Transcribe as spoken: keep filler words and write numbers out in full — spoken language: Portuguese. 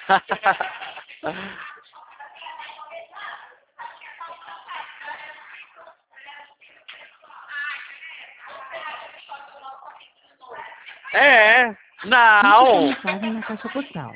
É, Deixe sua não. mensagem na caixa postal.